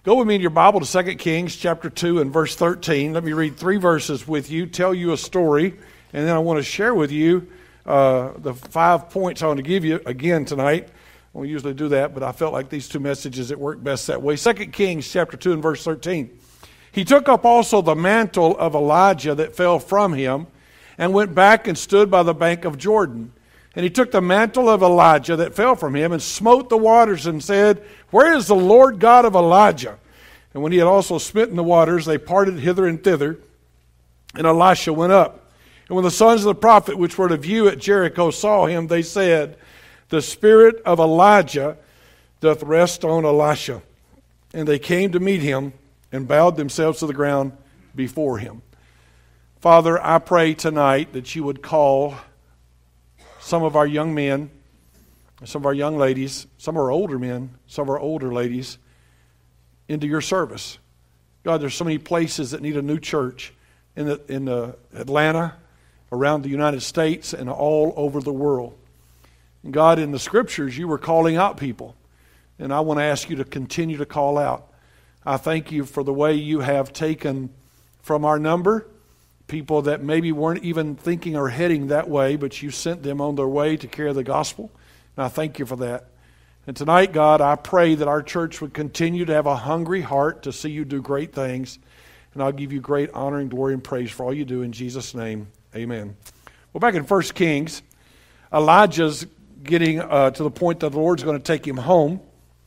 Go with me in your Bible to 2 Kings chapter 2 and verse 13. Let me read 3 verses with you, tell you a story, and then I want to share with you the 5 points I want to give you again tonight. We usually do that, but I felt like these 2 messages, it worked best that way. 2 Kings chapter 2 and verse 13. He took up also the mantle of Elijah that fell from him and went back and stood by the bank of Jordan. And he took the mantle of Elijah that fell from him and smote the waters and said, "Where is the Lord God of Elijah?" And when he had also smitten the waters, they parted hither and thither, and Elisha went up. And when the sons of the prophet which were to view at Jericho saw him, they said, "The spirit of Elijah doth rest on Elisha." And they came to meet him and bowed themselves to the ground before him. Father, I pray tonight that you would call some of our young men, some of our young ladies, some of our older men, some of our older ladies into your service. God, there's so many places that need a new church in Atlanta, around the United States, and all over the world. And God, in the scriptures, you were calling out people. And I want to ask you to continue to call out. I thank you for the way you have taken from our number people that maybe weren't even thinking or heading that way, but you sent them on their way to carry the gospel. And I thank you for that. And tonight, God, I pray that our church would continue to have a hungry heart to see you do great things. And I'll give you great honor and glory and praise for all you do in Jesus' name. Amen. Well, back in 1 Kings, Elijah's getting to the point that the Lord's going to take him home.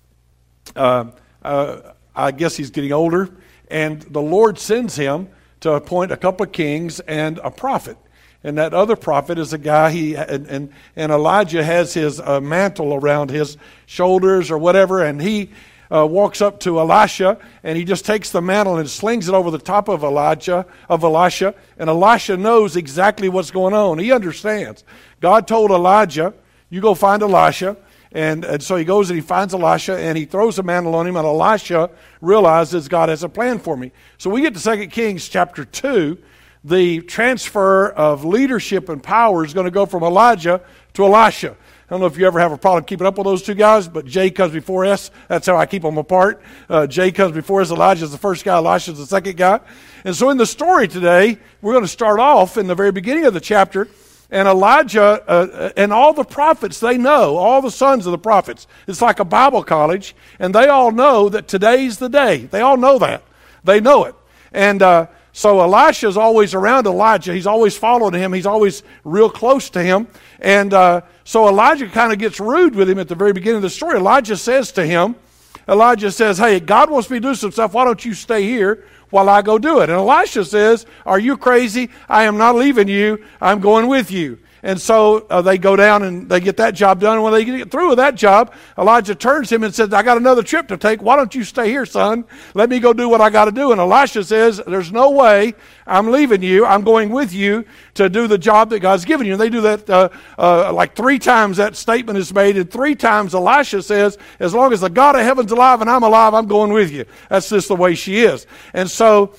I guess he's getting older. And the Lord sends him to appoint a couple of kings and a prophet. And that other prophet is a guy, and Elijah has his mantle around his shoulders or whatever, and he walks up to Elisha, and he just takes the mantle and slings it over the top of Elisha, and Elisha knows exactly what's going on. He understands. God told Elijah, "You go find Elisha." And so he goes and he finds Elisha, and he throws the mantle on him, and Elisha realizes God has a plan for me. So we get to 2 Kings chapter 2. The transfer of leadership and power is going to go from Elijah to Elisha. I don't know if you ever have a problem keeping up with those 2 guys, but J comes before S. That's how I keep them apart. J comes before S. Elijah is the first guy. Elisha is the second guy. And so in the story today, we're going to start off in the very beginning of the chapter. And Elijah and all the prophets, they know, all the sons of the prophets. It's like a Bible college, and they all know that today's the day. They all know that. They know it. And so Elisha's always around Elijah. He's always following him. He's always real close to him. And so Elijah kind of gets rude with him at the very beginning of the story. Elijah says, "Hey, God wants me to do some stuff. Why don't you stay here while I go do it?" And Elisha says, "Are you crazy? I am not leaving you. I'm going with you." And so they go down and they get that job done. And when they get through with that job, Elijah turns to him and says, "I got another trip to take. Why don't you stay here, son? Let me go do what I got to do." And Elisha says, "There's no way I'm leaving you. I'm going with you to do the job that God's given you." And they do that like 3 times that statement is made. And 3 times Elisha says, "As long as the God of heaven's alive and I'm alive, I'm going with you." That's just the way she is. And so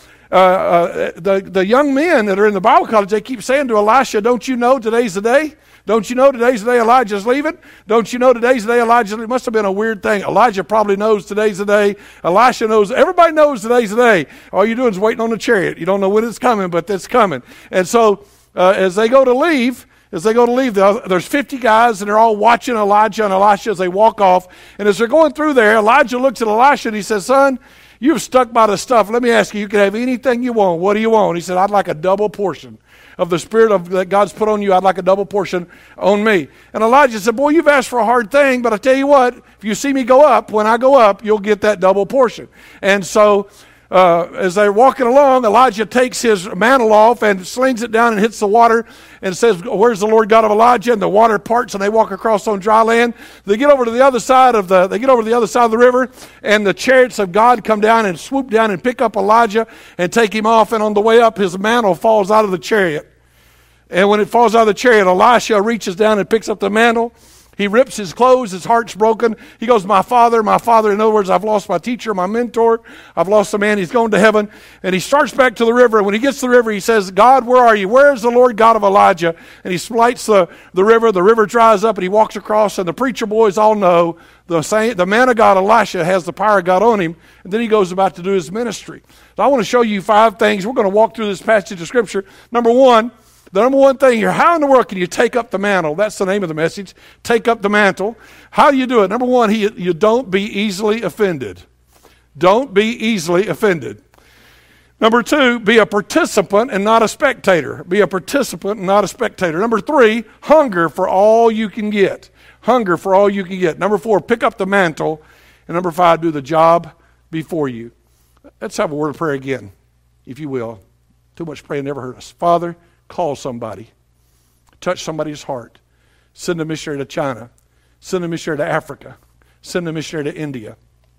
the young men that are in the Bible college, they keep saying to Elisha, "Don't you know today's the day? Don't you know today's the day Elijah's leaving? Don't you know today's the day Elijah's leaving?" It must have been a weird thing. Elijah probably knows today's the day. Elisha knows. Everybody knows today's the day. All you're doing is waiting on the chariot. You don't know when it's coming, but it's coming. And so as they go to leave, there's 50 guys, and they're all watching Elijah and Elisha as they walk off. And as they're going through there, Elijah looks at Elisha and he says, "Son, you've stuck by the stuff. Let me ask you, you can have anything you want. What do you want?" He said, "I'd like a double portion of the spirit that God's put on you. I'd like a double portion on me." And Elijah said, "Boy, you've asked for a hard thing, but I tell you what, if you see me go up, when I go up, you'll get that double portion." And so as they're walking along, Elijah takes his mantle off and slings it down and hits the water and says, "Where's the Lord God of Elijah?" And the water parts and they walk across on dry land. They get over to the other side of the river, and the chariots of God come down and swoop down and pick up Elijah and take him off. And on the way up, his mantle falls out of the chariot. And when it falls out of the chariot, Elisha reaches down and picks up the mantle He rips his clothes. His heart's broken. He goes, my father. In other words, I've lost my teacher, my mentor. I've lost a man. He's going to heaven. And he starts back to the river. And when he gets to the river, he says, God, where are you? Where is the Lord God of Elijah? And he splits the river. The river dries up, and he walks across. And the preacher boys all know the man of God, Elisha, has the power of God on him. And then he goes about to do his ministry. So I want to show you 5 things. We're going to walk through this passage of Scripture. The number one thing here, how in the world can you take up the mantle? That's the name of the message. Take up the mantle. How do you do it? Number one, you don't be easily offended. Don't be easily offended. Number 2, be a participant and not a spectator. Be a participant and not a spectator. Number 3, hunger for all you can get. Hunger for all you can get. Number 4, pick up the mantle. And number 5, do the job before you. Let's have a word of prayer again, if you will. Too much praying never hurt us. Father, call somebody. Touch somebody's heart. Send a missionary to China. Send a missionary to Africa. Send a missionary to India.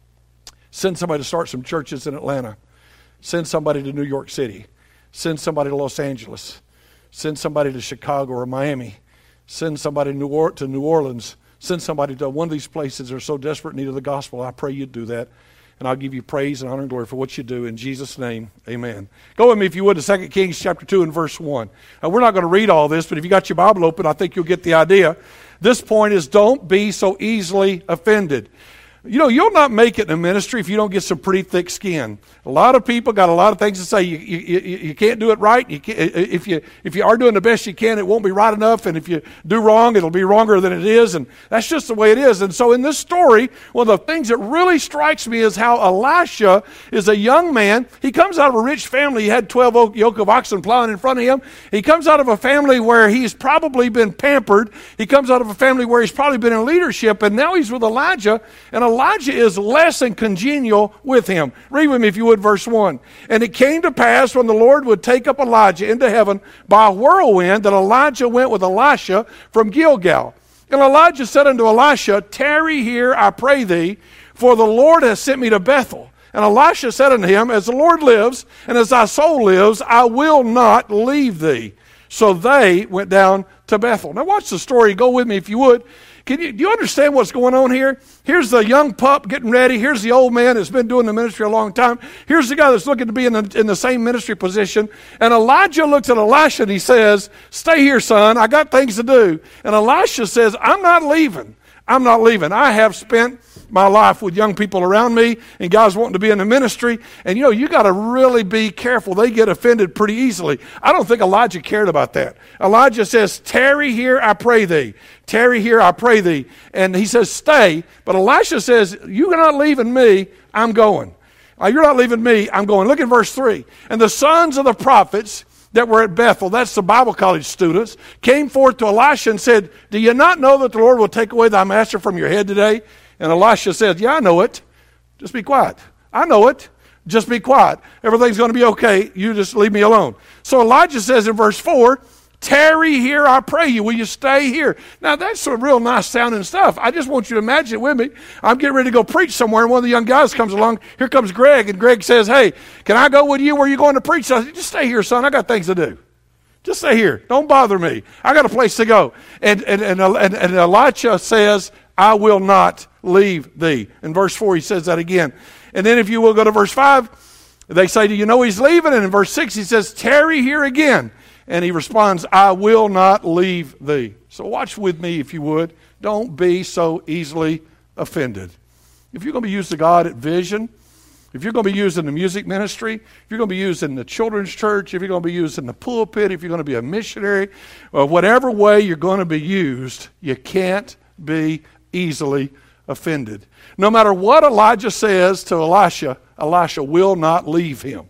Send somebody to start some churches in Atlanta. Send somebody to New York City. Send somebody to Los Angeles. Send somebody to Chicago or Miami. Send somebody to New Orleans. Send somebody to one of these places that are so desperate in need of the gospel. I pray you'd do that. And I'll give you praise and honor and glory for what you do. In Jesus' name, amen. Go with me, if you would, to 2 Kings chapter 2 and verse 1. Now, we're not going to read all this, but if you got your Bible open, I think you'll get the idea. This point is, don't be so easily offended. You know, you'll not make it in a ministry if you don't get some pretty thick skin. A lot of people got a lot of things to say. You can't do it right. If you are doing the best you can, it won't be right enough. And if you do wrong, it'll be wronger than it is. And that's just the way it is. And so in this story, one of the things that really strikes me is how Elisha is a young man. He comes out of a rich family. He had 12 yoke of oxen plowing in front of him. He comes out of a family where he's probably been pampered. He comes out of a family where he's probably been in leadership. And now he's with Elijah. And Elijah is less than congenial with him. Read with me, if you would, verse 1. And it came to pass when the Lord would take up Elijah into heaven by a whirlwind that Elijah went with Elisha from Gilgal. And Elijah said unto Elisha, tarry here, I pray thee, for the Lord has sent me to Bethel. And Elisha said unto him, as the Lord lives, and as thy soul lives, I will not leave thee. So they went down to Bethel. Now watch the story. Go with me, if you would. Do you understand what's going on here? Here's the young pup getting ready. Here's the old man that's been doing the ministry a long time. Here's the guy that's looking to be in the same ministry position. And Elijah looks at Elisha and he says, stay here, son. I got things to do. And Elisha says, I'm not leaving. I'm not leaving. I have spent my life with young people around me and guys wanting to be in the ministry. And you got to really be careful. They get offended pretty easily. I don't think Elijah cared about that. Elijah says, tarry here, I pray thee. Tarry here, I pray thee. And he says, stay. But Elisha says, you're not leaving me, I'm going. You're not leaving me, I'm going. Look at verse 3. And the sons of the prophets that were at Bethel, that's the Bible college students, came forth to Elisha and said, do you not know that the Lord will take away thy master from your head today? And Elisha said, yeah, I know it. Just be quiet. I know it. Just be quiet. Everything's going to be okay. You just leave me alone. So Elijah says in verse 4, tarry here, I pray you. Will you stay here? Now, that's some real nice sounding stuff. I just want you to imagine it with me. I'm getting ready to go preach somewhere, and one of the young guys comes along. Here comes Greg, and Greg says, hey, can I go with you? Where are you going to preach? I said, just stay here, son. I got things to do. Just stay here. Don't bother me. I got a place to go. And Elisha says, I will not leave thee. In verse 4, he says that again. And then if you will go to verse 5, they say, do you know he's leaving? And in verse 6, he says, tarry here again. And he responds, I will not leave thee. So watch with me, if you would. Don't be so easily offended. If you're going to be used to God at Vision, if you're going to be used in the music ministry, if you're going to be used in the children's church, if you're going to be used in the pulpit, if you're going to be a missionary, or whatever way you're going to be used, you can't be easily offended. No matter what Elijah says to Elisha, Elisha will not leave him.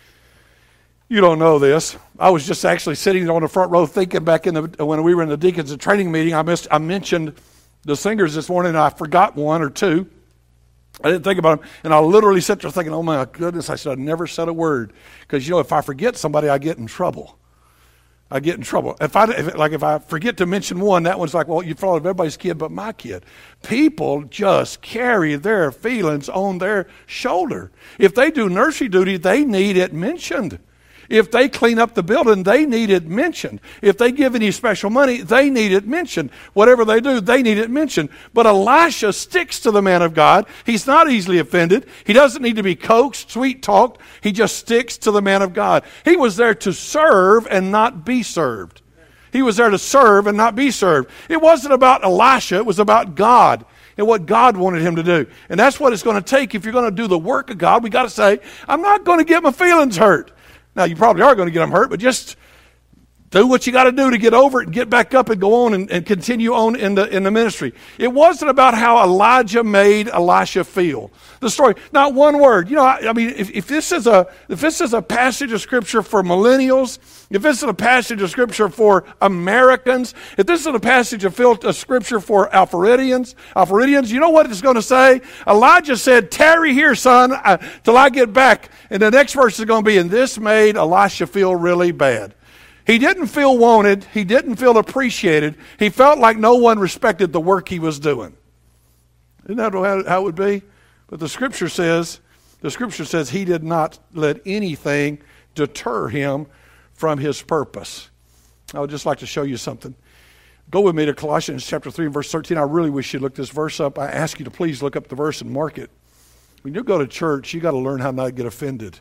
You don't know this. I was just actually sitting on the front row thinking back when we were in the deacons and training meeting. I mentioned the singers this morning, and I forgot one or two. I didn't think about them, and I literally sat there thinking, oh my goodness, I should have never said a word. Because, if I forget somebody, I get in trouble. I get in trouble. If I forget to mention one, that one's like, well, you thought of everybody's kid but my kid. People just carry their feelings on their shoulder. If they do nursery duty, they need it mentioned. If they clean up the building, they need it mentioned. If they give any special money, they need it mentioned. Whatever they do, they need it mentioned. But Elisha sticks to the man of God. He's not easily offended. He doesn't need to be coaxed, sweet-talked. He just sticks to the man of God. He was there to serve and not be served. He was there to serve and not be served. It wasn't about Elisha. It was about God and what God wanted him to do. And that's what it's going to take if you're going to do the work of God. We got to say, I'm not going to get my feelings hurt. Now, you probably are going to get them hurt, but just do what you got to do to get over it and get back up and go on and continue on in the ministry. It wasn't about how Elijah made Elisha feel. The story, not one word. You know, I mean, if this is a passage of Scripture for millennials, if this is a passage of Scripture for Americans, if this is a passage of Scripture for Alpharetians, you know what it's going to say? Elijah said, tarry here, son, till I get back. And the next verse is going to be, and this made Elisha feel really bad. He didn't feel wanted. He didn't feel appreciated. He felt like no one respected the work he was doing. Isn't that how it would be? But the Scripture says he did not let anything deter him from his purpose. I would just like to show you something. Go with me to Colossians chapter 3 verse 13. I really wish you'd look this verse up. I ask you to please look up the verse and mark it. When you go to church, you got to learn how not to get offended.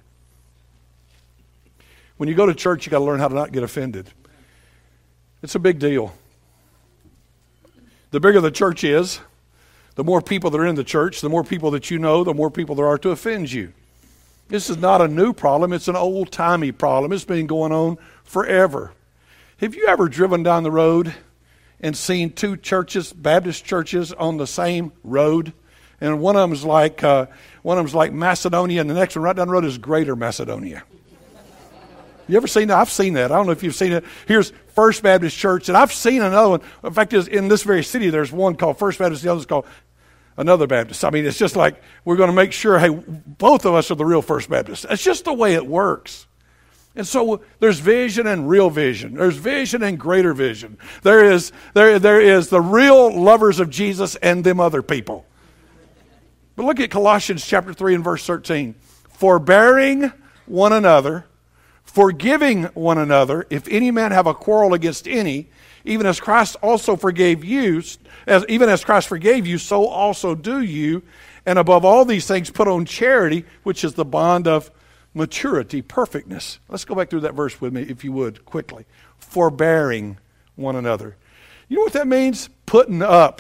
When you go to church, you got to learn how to not get offended. It's a big deal. The bigger the church is, the more people that are in the church, the more people that you know, the more people there are to offend you. This is not a new problem. It's an old-timey problem. It's been going on forever. Have you ever driven down the road and seen two churches, Baptist churches, on the same road? And one of them's like Macedonia, and the next one right down the road is Greater Macedonia. You ever seen that? I've seen that. I don't know if you've seen it. Here's First Baptist Church, and I've seen another one. In fact, in this very city, there's one called First Baptist, the other's called Another Baptist. I mean, it's just like we're going to make sure, hey, both of us are the real First Baptist. That's just the way it works. And so there's vision and real vision. There's vision and greater vision. There is the real lovers of Jesus and them other people. But look at Colossians chapter 3 and verse 13. Forbearing one another, forgiving one another, if any man have a quarrel against any, even as Christ also forgave you, even as Christ forgave you, so also do you. And above all these things, put on charity, which is the bond of maturity, perfectness. Let's go back through that verse with me, if you would, quickly. Forbearing one another. You know what that means? Putting up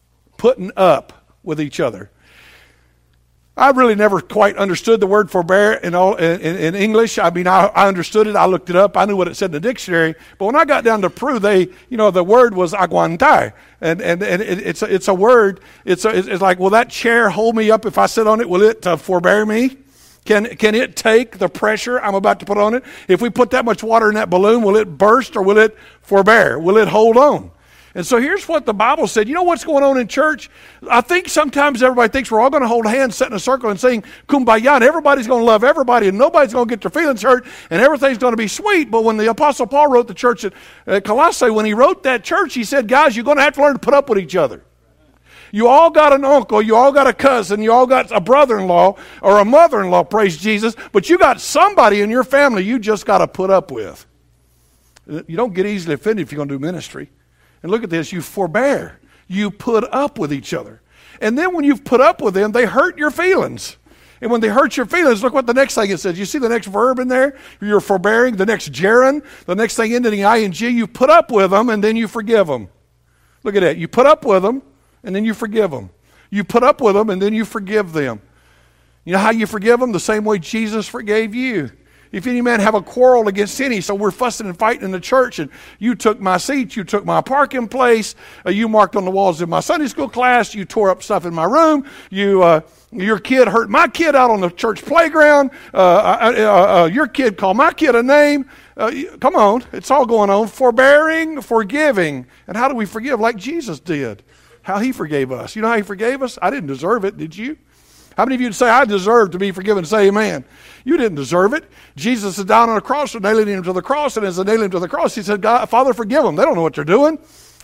with each other. I really never quite understood the word forbear in English. I mean, I understood it. I looked it up. I knew what it said in the dictionary. But when I got down to Peru, the word was aguantar, and it's a word. It's like, will that chair hold me up if I sit on it? Will it forbear me? Can it take the pressure I'm about to put on it? If we put that much water in that balloon, will it burst or will it forbear? Will it hold on? And so here's what the Bible said. You know what's going on in church? I think sometimes everybody thinks we're all going to hold hands, sit in a circle and sing Kumbaya, and everybody's going to love everybody, and nobody's going to get their feelings hurt, and everything's going to be sweet. But when the Apostle Paul wrote the church at Colossae, when he wrote that church, he said, guys, you're going to have to learn to put up with each other. You all got an uncle, you all got a cousin, you all got a brother-in-law or a mother-in-law, praise Jesus, but you got somebody in your family you just got to put up with. You don't get easily offended if you're going to do ministry. And look at this, you forbear. You put up with each other. And then when you've put up with them, they hurt your feelings. And when they hurt your feelings, look what the next thing it says. You see the next verb in there? You're forbearing. The next gerund, the next thing ending in ing, you put up with them and then you forgive them. Look at that. You put up with them and then you forgive them. You put up with them and then you forgive them. You know how you forgive them? The same way Jesus forgave you. If any man have a quarrel against any, so we're fussing and fighting in the church, and you took my seat, you took my parking place, you marked on the walls of my Sunday school class, you tore up stuff in my room, your kid hurt my kid out on the church playground, your kid called my kid a name. Come on, it's all going on. Forbearing, forgiving. And how do we forgive? Like Jesus did. How he forgave us. You know how he forgave us? I didn't deserve it, did you? How many of you would say, I deserve to be forgiven? Say amen. You didn't deserve it. Jesus is down on a cross, nailing him to the cross, and as they nailed him to the cross, he said, God, Father, forgive them. They don't know what they're doing.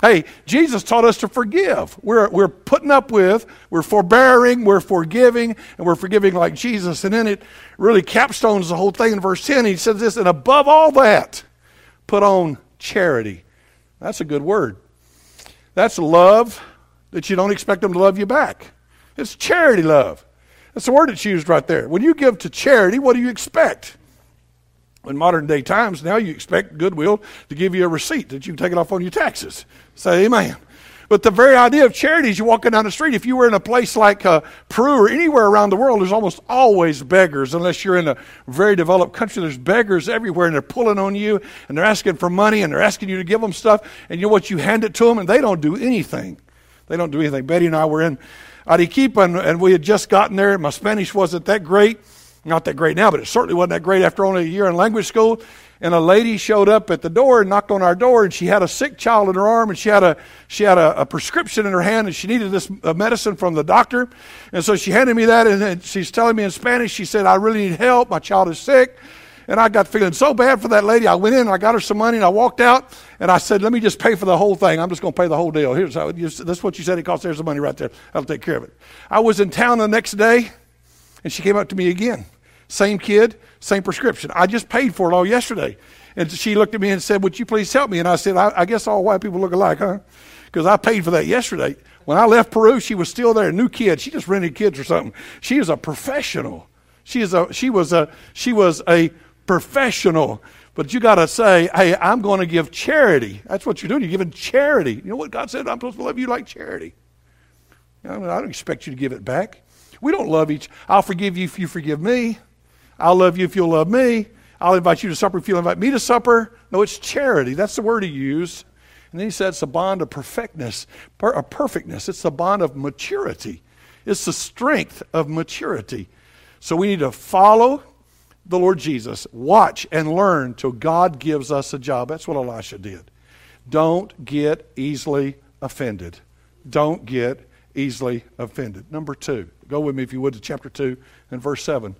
Hey, Jesus taught us to forgive. We're putting up with, we're forbearing, we're forgiving, and we're forgiving like Jesus. And then it really capstones the whole thing in verse 10. He says this, and above all that, put on charity. That's a good word. That's love that you don't expect them to love you back. It's charity love. That's the word that's used right there. When you give to charity, what do you expect? In modern day times, now you expect Goodwill to give you a receipt that you can take it off on your taxes. Say amen. But the very idea of charity is you're walking down the street. If you were in a place like Peru or anywhere around the world, there's almost always beggars. Unless you're in a very developed country, there's beggars everywhere, and they're pulling on you, and they're asking for money, and they're asking you to give them stuff. And you know what? You hand it to them, and they don't do anything. They don't do anything. Betty and I were in Arequipa, and we had just gotten there. My Spanish wasn't that great. Not that great now, but it certainly wasn't that great after only a year in language school. And a lady showed up at the door and knocked on our door, and she had a sick child in her arm, and she had a prescription in her hand, and she needed this medicine from the doctor. And so she handed me that, and she's telling me in Spanish, she said, I really need help. My child is sick. And I got feeling so bad for that lady. I went in, and I got her some money, and I walked out, and I said, let me just pay for the whole thing. I'm just going to pay the whole deal. This is what you said it costs. There's the money right there. I'll take care of it. I was in town the next day, and she came up to me again. Same kid, same prescription. I just paid for it all yesterday. And she looked at me and said, would you please help me? And I said, I guess all white people look alike, huh? Because I paid for that yesterday. When I left Peru, she was still there, a new kid. She just rented kids or something. She is a professional. She was a professional. But you got to say, hey, I'm going to give charity. That's what you're doing. You're giving charity. You know what God said? I'm supposed to love you like charity. I don't expect you to give it back. We don't love I'll forgive you if you forgive me. I'll love you if you'll love me. I'll invite you to supper if you'll invite me to supper. No, it's charity. That's the word he used. And then he said it's a bond of perfectness. It's the bond of maturity. It's the strength of maturity. So we need to follow the Lord Jesus. Watch and learn till God gives us a job. That's what Elisha did. Don't get easily offended. Don't get easily offended. Number 2. Go with me, if you would, to chapter 2 and verse 7.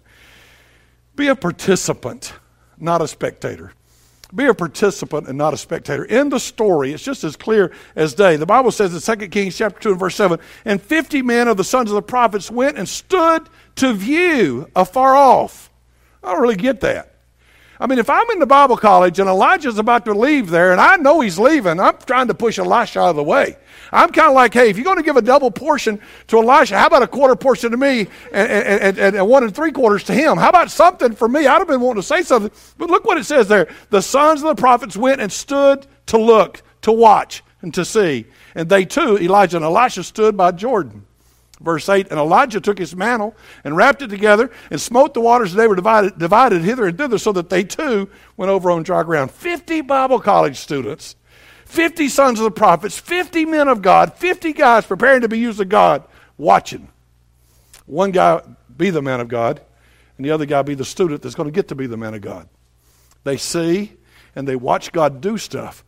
Be a participant, not a spectator. Be a participant and not a spectator. In the story, it's just as clear as day. The Bible says in 2 Kings chapter 2 and verse 7, and 50 men of the sons of the prophets went and stood to view afar off. I don't really get that. I mean, if I'm in the Bible college and Elijah's about to leave there and I know he's leaving, I'm trying to push Elisha out of the way. I'm kind of like, hey, if you're going to give a double portion to Elisha, how about a quarter portion to me and 1 3/4 to him? How about something for me? I'd have been wanting to say something. But look what it says there. The sons of the prophets went and stood to look, to watch, and to see. And they too, Elijah and Elisha, stood by Jordan. Verse 8, and Elijah took his mantle and wrapped it together and smote the waters, and they were divided hither and thither, so that they too went over on dry ground. 50 Bible college students, 50 sons of the prophets, 50 men of God, 50 guys preparing to be used of God, watching. One guy be the man of God, and the other guy be the student that's going to get to be the man of God. They see and they watch God do stuff,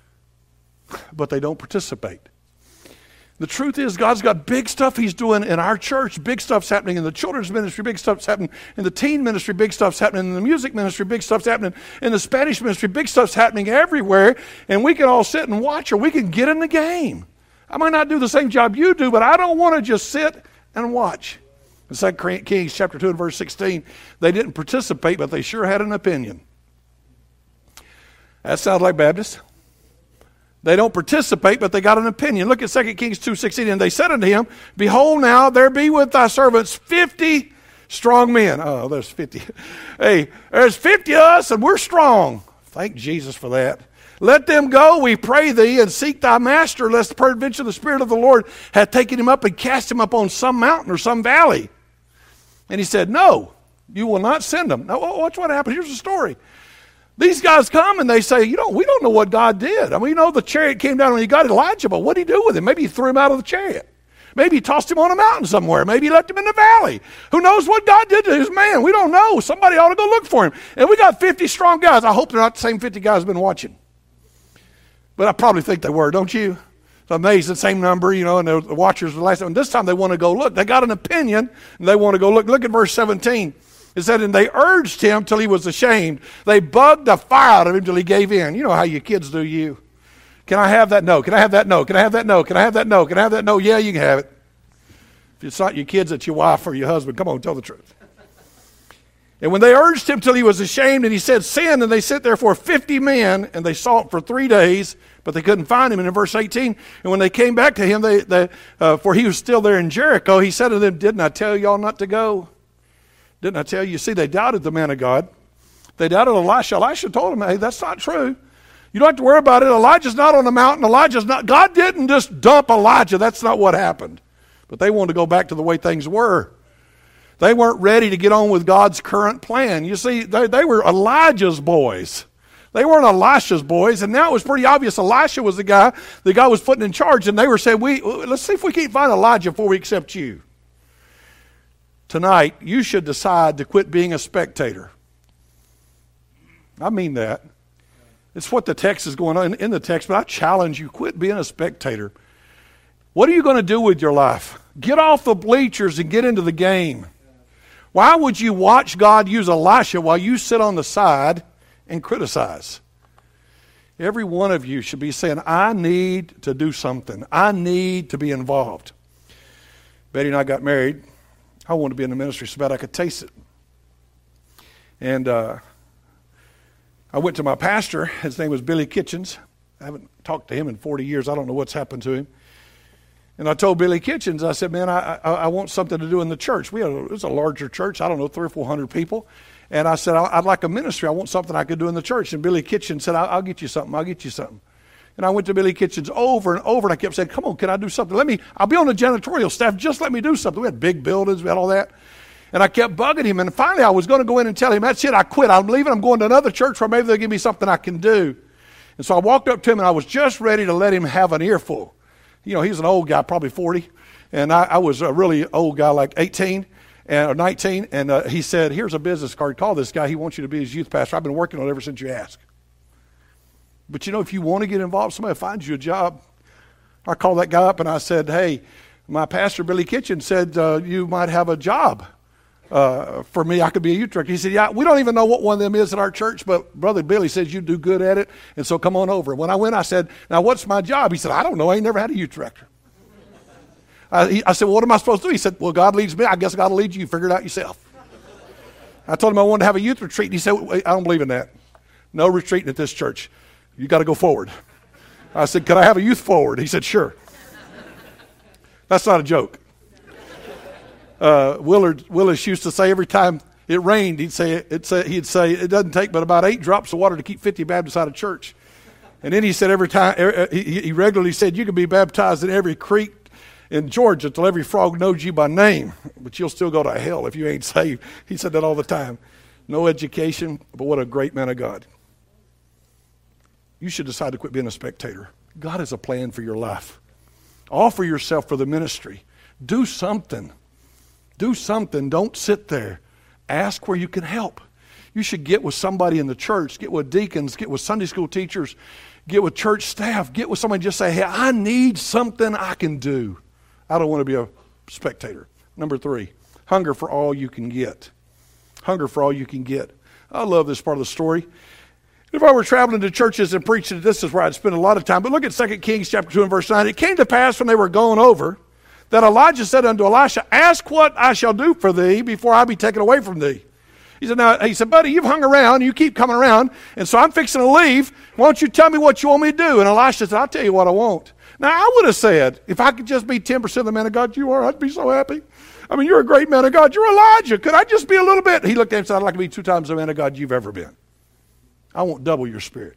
but they don't participate. The truth is, God's got big stuff he's doing in our church. Big stuff's happening in the children's ministry. Big stuff's happening in the teen ministry. Big stuff's happening in the music ministry. Big stuff's happening in the Spanish ministry. Big stuff's happening everywhere. And we can all sit and watch, or we can get in the game. I might not do the same job you do, but I don't want to just sit and watch. In 2 Kings chapter 2 and verse 16, they didn't participate, but they sure had an opinion. That sounds like Baptists. They don't participate, but they got an opinion. Look at 2 Kings 2:16. And they said unto him, behold, now there be with thy servants 50 strong men. Oh, there's 50. Hey, there's 50 of us, and we're strong. Thank Jesus for that. Let them go, we pray thee, and seek thy master, lest peradventure the Spirit of the Lord hath taken him up and cast him up on some mountain or some valley. And he said, no, you will not send them. Now, watch what happened. Here's the story. These guys come and they say, we don't know what God did. I mean, the chariot came down when he got Elijah, but what did he do with him? Maybe he threw him out of the chariot. Maybe he tossed him on a mountain somewhere. Maybe he left him in the valley. Who knows what God did to his man? We don't know. Somebody ought to go look for him. And we got 50 strong guys. I hope they're not the same 50 guys who've been watching. But I probably think they were, don't you? It's amazing, same number, and the watchers the last time. This time they want to go look. They got an opinion, and they want to go look. Look at verse 17. It said, and they urged him till he was ashamed. They bugged the fire out of him till he gave in. You know how your kids do you. Can I have that? No. Can I have that? No. Can I have that? No. Can I have that? No. Can I have that? No. Yeah, you can have it. If it's not your kids, it's your wife or your husband. Come on, tell the truth. And when they urged him till he was ashamed, and he said, sin, and they sent therefore 50 men, and they sought for 3 days, but they couldn't find him. And in verse 18, and when they came back to him, for he was still there in Jericho, he said to them, didn't I tell y'all not to go? Didn't I tell you? See, they doubted the man of God. They doubted Elisha. Elisha told them, hey, that's not true. You don't have to worry about it. Elijah's not on the mountain. God didn't just dump Elijah. That's not what happened. But they wanted to go back to the way things were. They weren't ready to get on with God's current plan. You see, they were Elijah's boys. They weren't Elisha's boys. And now it was pretty obvious Elisha was the guy that God was putting in charge. And they were saying, let's see if we can't find Elijah before we accept you. Tonight, you should decide to quit being a spectator. I mean that. It's what the text is going on in the text, but I challenge you, quit being a spectator. What are you going to do with your life? Get off the bleachers and get into the game. Why would you watch God use Elisha while you sit on the side and criticize? Every one of you should be saying, I need to do something. I need to be involved. Betty and I got married. I wanted to be in the ministry so bad I could taste it. And I went to my pastor. His name was Billy Kitchens. I haven't talked to him in 40 years. I don't know what's happened to him. And I told Billy Kitchens, I said, man, I want something to do in the church. It was a larger church, I don't know, 300 or 400 people. And I said, I'd like a ministry. I want something I could do in the church. And Billy Kitchens said, I'll get you something. I'll get you something. And I went to Billy Kitchens over and over, and I kept saying, come on, can I do something? I'll be on the janitorial staff. Just let me do something. We had big buildings. We had all that. And I kept bugging him. And finally, I was going to go in and tell him, that's it, I quit. I'm leaving. I'm going to another church where maybe they'll give me something I can do. And so I walked up to him, and I was just ready to let him have an earful. You know, he's an old guy, probably 40. And I was a really old guy, like 18 or 19. And he said, here's a business card. Call this guy. He wants you to be his youth pastor. I've been working on it ever since you asked. But, you know, if you want to get involved, somebody finds you a job. I called that guy up and I said, hey, my pastor, Billy Kitchen, said you might have a job for me. I could be a youth director. He said, yeah, we don't even know what one of them is at our church, but Brother Billy says you do good at it, and so come on over. When I went, I said, now what's my job? He said, I don't know. I ain't never had a youth director. I said, well, what am I supposed to do? He said, well, God leads me. I guess God will lead you. Figure it out yourself. I told him I wanted to have a youth retreat, and he said, I don't believe in that. No retreating at this church. You got to go forward. I said, could I have a youth forward? He said, sure. That's not a joke. Willis used to say every time it rained, he'd say it doesn't take but about 8 drops of water to keep 50 Baptists out of church. And then he said every time, he regularly said, you can be baptized in every creek in Georgia until every frog knows you by name, but you'll still go to hell if you ain't saved. He said that all the time. No education, but what a great man of God. You should decide to quit being a spectator. God has a plan for your life. Offer yourself for the ministry. Do something. Do something. Don't sit there. Ask where you can help. You should get with somebody in the church. Get with deacons. Get with Sunday school teachers. Get with church staff. Get with somebody and just say, hey, I need something I can do. I don't want to be a spectator. Number 3, hunger for all you can get. Hunger for all you can get. I love this part of the story. If I were traveling to churches and preaching, this is where I'd spend a lot of time. But look at 2 Kings chapter 2 and verse 9. It came to pass when they were going over that Elijah said unto Elisha, ask what I shall do for thee before I be taken away from thee. He said, buddy, you've hung around. You keep coming around. And so I'm fixing to leave. Why don't you tell me what you want me to do? And Elisha said, I'll tell you what I want. Now, I would have said, if I could just be 10% of the man of God you are, I'd be so happy. I mean, you're a great man of God. You're Elijah. Could I just be a little bit? He looked at him and said, I'd like to be 2 times the man of God you've ever been. I want double your spirit,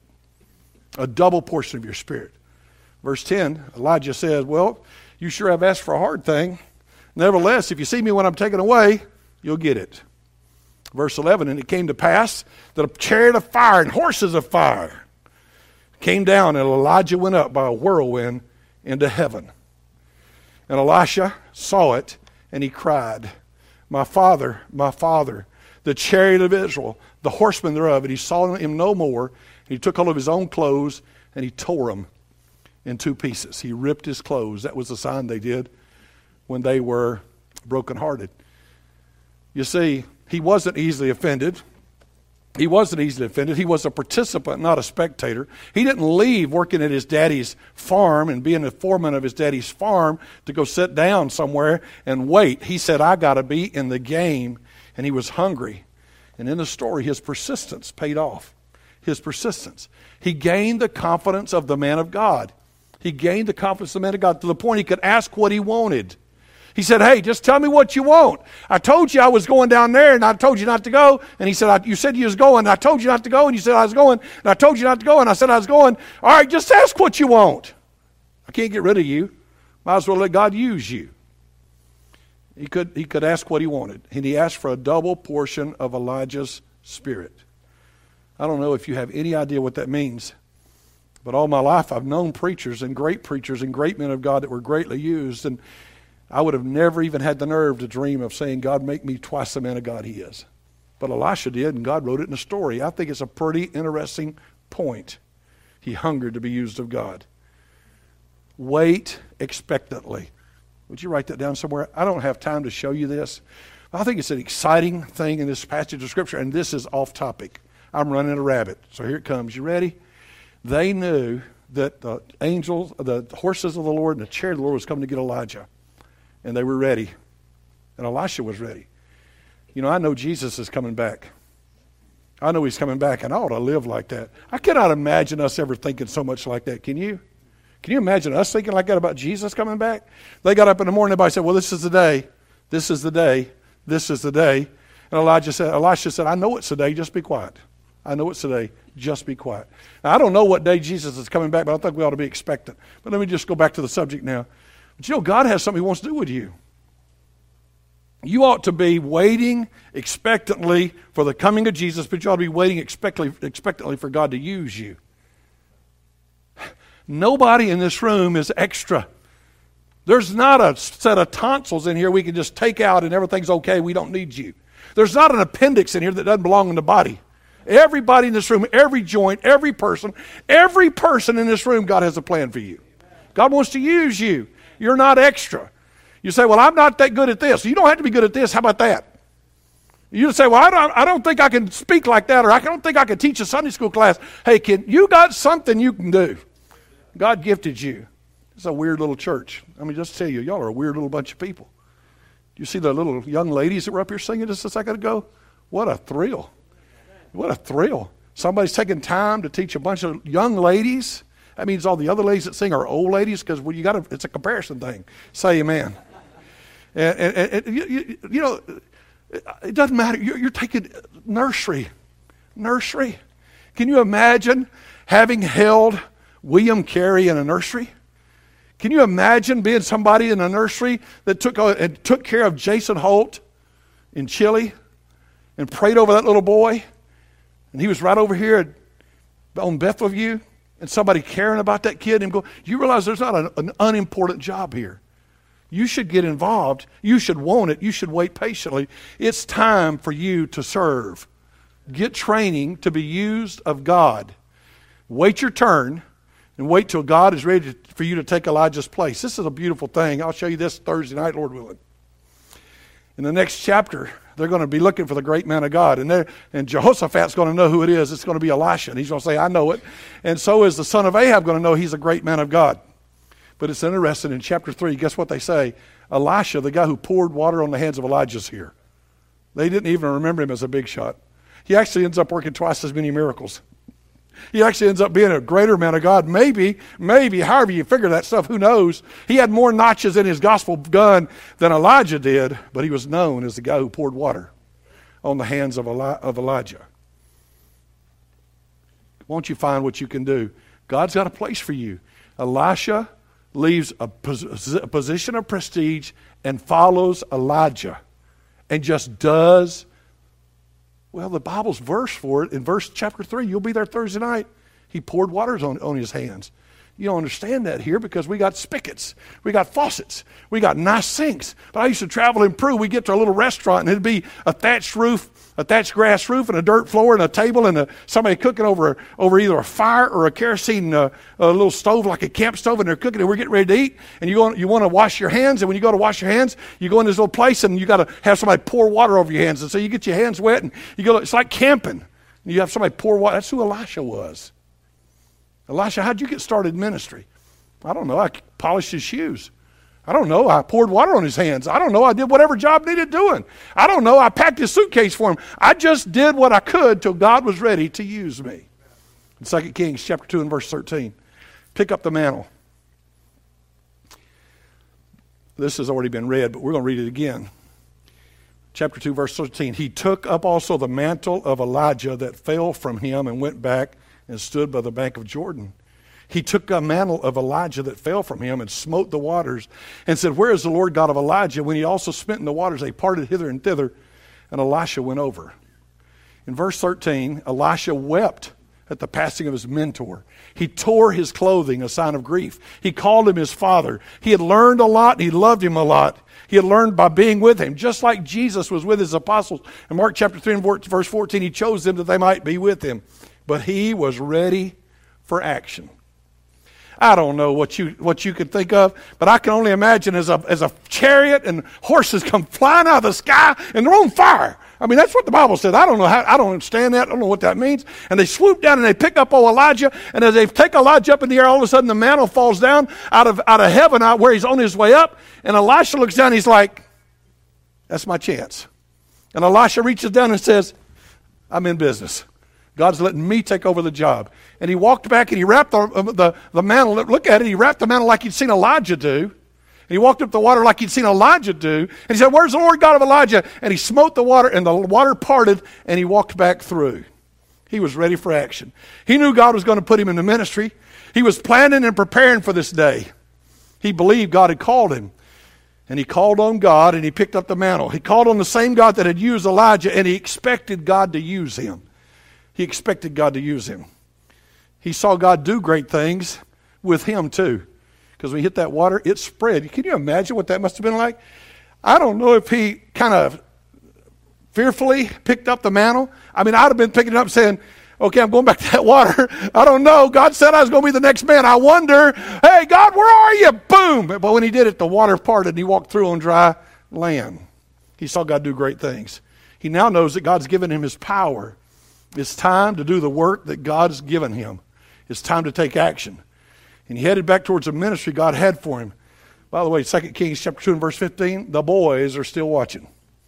a double portion of your spirit. Verse 10, Elijah says, well, you sure have asked for a hard thing. Nevertheless, if you see me when I'm taken away, you'll get it. Verse 11, and it came to pass that a chariot of fire and horses of fire came down, and Elijah went up by a whirlwind into heaven. And Elisha saw it, and he cried, my father, the chariot of Israel, the horsemen thereof. And he saw him no more. And he took hold of his own clothes, and he tore them in 2 pieces. He ripped his clothes. That was the sign they did when they were brokenhearted. You see, he wasn't easily offended. He wasn't easily offended. He was a participant, not a spectator. He didn't leave working at his daddy's farm and being the foreman of his daddy's farm to go sit down somewhere and wait. He said, I got to be in the game, and he was hungry. And in the story, his persistence paid off. His persistence. He gained the confidence of the man of God. He gained the confidence of the man of God to the point he could ask what he wanted. He said, hey, just tell me what you want. I told you I was going down there, and I told you not to go. And he said, you said you was going, and I told you not to go. And you said I was going, and I told you not to go, and I said I was going. All right, just ask what you want. I can't get rid of you. Might as well let God use you. He could ask what he wanted, and he asked for a double portion of Elijah's spirit. I don't know if you have any idea what that means, but all my life I've known preachers and great men of God that were greatly used, and I would have never even had the nerve to dream of saying, God, make me twice the man of God he is. But Elisha did, and God wrote it in a story. I think it's a pretty interesting point. He hungered to be used of God. Wait expectantly. Would you write that down somewhere? I don't have time to show you this. I think it's an exciting thing in this passage of Scripture, and this is off topic. I'm running a rabbit, so here it comes. You ready? They knew that the angels, the horses of the Lord and the chariot of the Lord was coming to get Elijah. And they were ready. And Elisha was ready. You know, I know Jesus is coming back. I know he's coming back, and I ought to live like that. I cannot imagine us ever thinking so much like that. Can you? Can you imagine us thinking like that about Jesus coming back? They got up in the morning, everybody said, well, this is the day. This is the day. This is the day. And Elisha said, I know it's the day, just be quiet. I know it's the day, just be quiet. Now, I don't know what day Jesus is coming back, but I think we ought to be expectant. But let me just go back to the subject now. But you know, God has something he wants to do with you. You ought to be waiting expectantly for the coming of Jesus, but you ought to be waiting expectantly for God to use you. Nobody in this room is extra. There's not a set of tonsils in here we can just take out and everything's okay, we don't need you. There's not an appendix in here that doesn't belong in the body. Everybody in this room, every joint, every person in this room, God has a plan for you. God wants to use you. You're not extra. You say, well, I'm not that good at this. You don't have to be good at this. How about that? You say, well, I don't think I can speak like that, or I don't think I can teach a Sunday school class. Hey, kid, you got something you can do. God gifted you. It's a weird little church. I mean, just tell you, y'all are a weird little bunch of people. You see the little young ladies that were up here singing just a second ago? What a thrill. What a thrill. Somebody's taking time to teach a bunch of young ladies. That means all the other ladies that sing are old ladies, because it's a comparison thing. Say amen. And you know, it doesn't matter. You're taking nursery. Can you imagine having held William Carey in a nursery? Can you imagine being somebody in a nursery that took care of Jason Holt in Chile and prayed over that little boy? And he was right over here on Bethlehem, and somebody caring about that kid and go, you realize there's not an unimportant job here. You should get involved. You should want it. You should wait patiently. It's time for you to serve. Get training to be used of God. Wait your turn and wait till God is ready for you to take Elijah's place. This is a beautiful thing. I'll show you this Thursday night, Lord willing. In the next chapter, they're going to be looking for the great man of God. And Jehoshaphat's going to know who it is. It's going to be Elisha. And he's going to say, I know it. And so is the son of Ahab going to know he's a great man of God. But it's interesting, in chapter 3, guess what they say? Elisha, the guy who poured water on the hands of Elijah, is here. They didn't even remember him as a big shot. He actually ends up working twice as many miracles. He actually ends up being a greater man of God. Maybe, however you figure that stuff, who knows? He had more notches in his gospel gun than Elijah did, but he was known as the guy who poured water on the hands of Elijah. Won't you find what you can do? God's got a place for you. Elisha leaves a position of prestige and follows Elijah and just does. Well, the Bible's verse for it, in chapter 3, you'll be there Thursday night. He poured waters on his hands. You don't understand that here because we got spigots. We got faucets. We got nice sinks. But I used to travel in Peru. We'd get to a little restaurant, and it'd be a thatched grass roof, and a dirt floor, and a table, and somebody cooking over either a fire or a kerosene a little stove, like a camp stove, and they're cooking, and we're getting ready to eat. And you want to wash your hands, and when you go to wash your hands, you go in this little place, and you got to have somebody pour water over your hands. And so you get your hands wet, and you go. It's like camping. You have somebody pour water. That's who Elisha was. Elisha, how'd you get started in ministry? I don't know. I polished his shoes. I don't know. I poured water on his hands. I don't know. I did whatever job needed doing. I don't know. I packed his suitcase for him. I just did what I could till God was ready to use me. In 2 Kings chapter 2 and verse 13, pick up the mantle. This has already been read, but we're going to read it again. Chapter 2, verse 13. He took up also the mantle of Elijah that fell from him and went back and stood by the bank of Jordan. He took a mantle of Elijah that fell from him and smote the waters and said, where is the Lord God of Elijah? When he also smitten the waters, they parted hither and thither, and Elisha went over. In verse 13, Elisha wept at the passing of his mentor. He tore his clothing, a sign of grief. He called him his father. He had learned a lot, and he loved him a lot. He had learned by being with him, just like Jesus was with his apostles. In Mark chapter 3 and verse 14, he chose them that they might be with him. But he was ready for action. I don't know what you could think of, but I can only imagine as a chariot and horses come flying out of the sky and they're on fire. I mean, that's what the Bible said. I don't know how. I don't understand that. I don't know what that means. And they swoop down and they pick up old Elijah. And as they take Elijah up in the air, all of a sudden the mantle falls down out of heaven, out where he's on his way up. And Elisha looks down. And he's like, "That's my chance." And Elisha reaches down and says, "I'm in business. God's letting me take over the job." And he walked back and he wrapped the mantle. Look at it. He wrapped the mantle like he'd seen Elijah do. And he walked up the water like he'd seen Elijah do. And he said, "Where's the Lord God of Elijah?" And he smote the water, and the water parted, and he walked back through. He was ready for action. He knew God was going to put him in the ministry. He was planning and preparing for this day. He believed God had called him. And he called on God, and he picked up the mantle. He called on the same God that had used Elijah, and he expected God to use him. He expected God to use him. He saw God do great things with him too. Because when he hit that water, it spread. Can you imagine what that must have been like? I don't know if he kind of fearfully picked up the mantle. I mean, I'd have been picking it up saying, "Okay, I'm going back to that water. I don't know. God said I was going to be the next man. I wonder, hey, God, where are you?" Boom. But when he did it, the water parted and he walked through on dry land. He saw God do great things. He now knows that God's given him his power. It's time to do the work that God's given him. It's time to take action. And he headed back towards the ministry God had for him. By the way, 2 Kings chapter 2 and verse 15, the boys are still watching.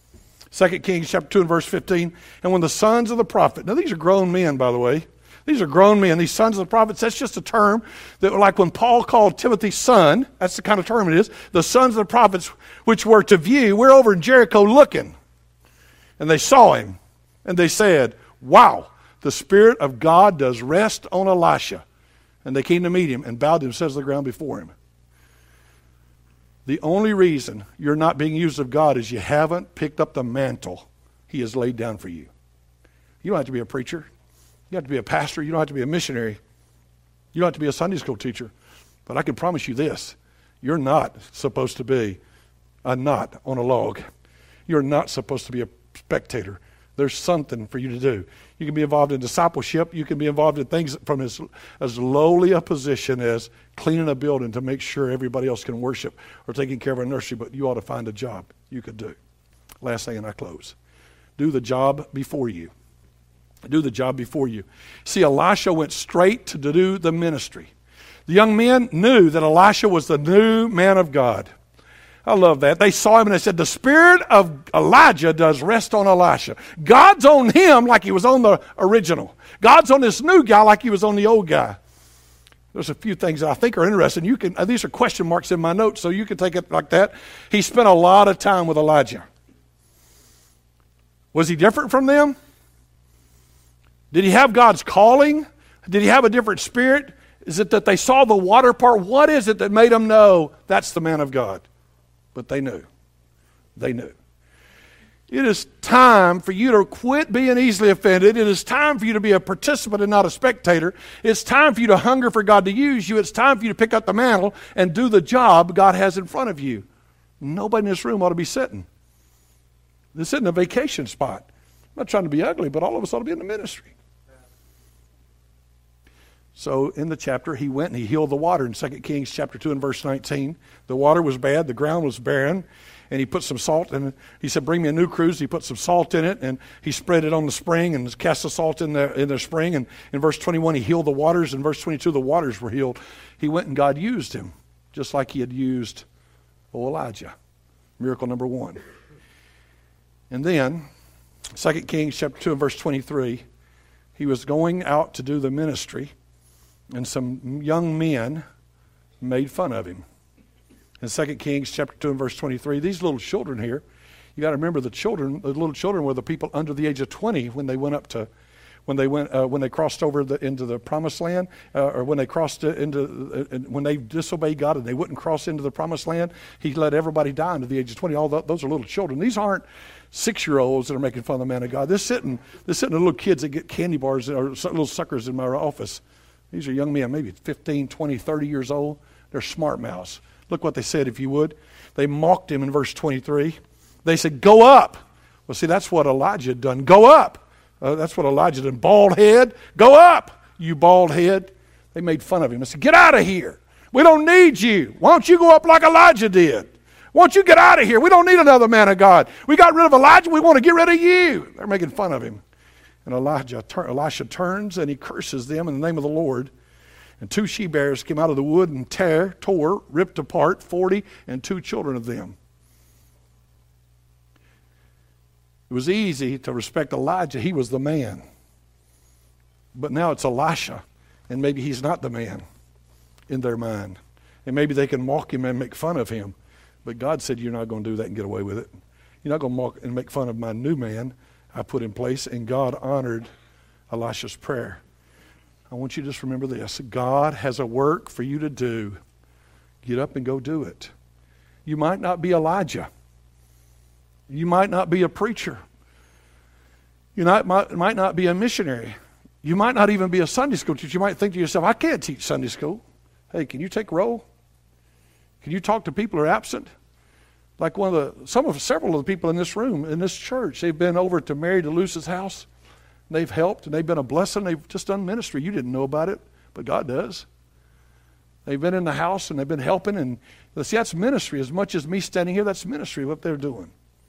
2 Kings chapter 2 and verse 15, and when the sons of the prophet, now these are grown men, by the way. These are grown men. These sons of the prophets, that's just a term that, like when Paul called Timothy son, that's the kind of term it is. The sons of the prophets which were to view, we're over in Jericho looking. And they saw him, and they said, "Wow, the Spirit of God does rest on Elisha." And they came to meet him and bowed themselves to the ground before him. The only reason you're not being used of God is you haven't picked up the mantle he has laid down for you. You don't have to be a preacher. You don't have to be a pastor. You don't have to be a missionary. You don't have to be a Sunday school teacher. But I can promise you this. You're not supposed to be a knot on a log. You're not supposed to be a spectator. There's something for you to do. You can be involved in discipleship. You can be involved in things from as lowly a position as cleaning a building to make sure everybody else can worship, or taking care of a nursery, but you ought to find a job you could do. Last thing and I close. Do the job before you. Do the job before you. See, Elisha went straight to do the ministry. The young men knew that Elisha was the new man of God. I love that. They saw him and they said, "The spirit of Elijah does rest on Elisha." God's on him like he was on the original. God's on this new guy like he was on the old guy. There's a few things that I think are interesting. You can, these are question marks in my notes, so you can take it like that. He spent a lot of time with Elijah. Was he different from them? Did he have God's calling? Did he have a different spirit? Is it that they saw the water part? What is it that made them know that's the man of God? But they knew. They knew. It is time for you to quit being easily offended. It is time for you to be a participant and not a spectator. It's time for you to hunger for God to use you. It's time for you to pick up the mantle and do the job God has in front of you. Nobody in this room ought to be sitting. This isn't a vacation spot. I'm not trying to be ugly, but all of us ought to be in the ministry. So in the chapter, he went and he healed the water in 2 Kings chapter 2 and verse 19. The water was bad, the ground was barren, and he put some salt in it. He said, bring me a new cruse. He put some salt in it, and he spread it on the spring and cast the salt in the spring. And in verse 21, he healed the waters. In verse 22, the waters were healed. He went and God used him, just like he had used Elijah. Miracle number 1. And then, 2 Kings chapter 2 and verse 23, he was going out to do the ministry, and some young men made fun of him. In 2 Kings chapter 2 and verse 23, these little children here, you got to remember the little children were the people under the age of 20 when they when they crossed over into the promised land, or when they crossed when they disobeyed God and they wouldn't cross into the promised land. He let everybody die under the age of 20. Those are little children. These aren't 6-year-olds that are making fun of the man of God. They're sitting little kids that get candy bars or little suckers in my office. These are young men, maybe 15, 20, 30 years old. They're smart mouths. Look what they said, if you would. They mocked him in verse 23. They said, go up. Well, see, that's what Elijah had done. Go up. That's what Elijah did. Bald head. Go up, you bald head. They made fun of him. They said, get out of here. We don't need you. Why don't you go up like Elijah did? Why don't you get out of here? We don't need another man of God. We got rid of Elijah. We want to get rid of you. They're making fun of him. And Elisha turns and he curses them in the name of the Lord. And 2 she-bears came out of the wood and tore, ripped apart 40 and 2 children of them. It was easy to respect Elijah. He was the man. But now it's Elisha, and maybe he's not the man in their mind. And maybe they can mock him and make fun of him. But God said, you're not going to do that and get away with it. You're not going to mock and make fun of my new man I put in place. And God honored Elisha's prayer. I want you to just remember this. God has a work for you to do. Get up and go do it. You might not be Elijah. You might not be a preacher. You might not be a missionary. You might not even be a Sunday school teacher. You might think to yourself, I can't teach Sunday school. Hey, can you take a roll? Can you talk to people who are absent? Like several of the people in this room, in this church, they've been over to Mary DeLuce's house. They've helped, and they've been a blessing. They've just done ministry. You didn't know about it, but God does. They've been in the house, and they've been helping. And see, that's ministry. As much as me standing here, that's ministry, what they're doing.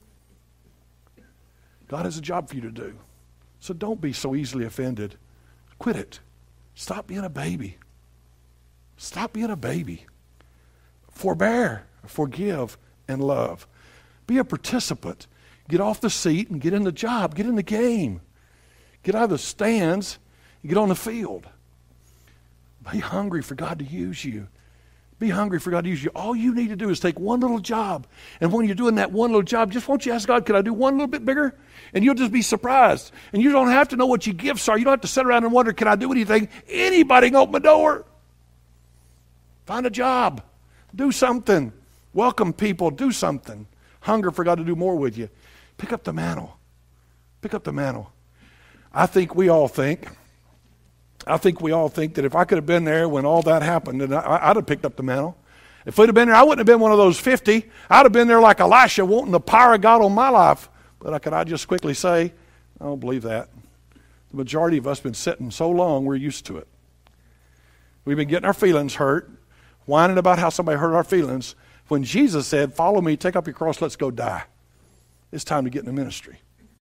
God has a job for you to do. So don't be so easily offended. Quit it. Stop being a baby. Stop being a baby. Forbear, forgive, and love. Be a participant. Get off the seat and get in the job. Get in the game. Get out of the stands and get on the field. Be hungry for God to use you. Be hungry for God to use you. All you need to do is take one little job. And when you're doing that one little job, just won't you ask God, could I do one little bit bigger? And you'll just be surprised. And you don't have to know what your gifts are. You don't have to sit around and wonder, can I do anything? Anybody can open the door. Find a job. Do something. Welcome people. Do something. Hunger for God to do more with you. Pick up the mantle. Pick up the mantle. I think we all think that if I could have been there when all that happened, then I'd have picked up the mantle. If we'd have been there, I wouldn't have been one of those 50. I'd have been there like Elisha, wanting the power of God on my life. But I just quickly say, I don't believe that. The majority of us have been sitting so long, we're used to it. We've been getting our feelings hurt, whining about how somebody hurt our feelings. When Jesus said, follow me, take up your cross, let's go die. It's time to get in the ministry.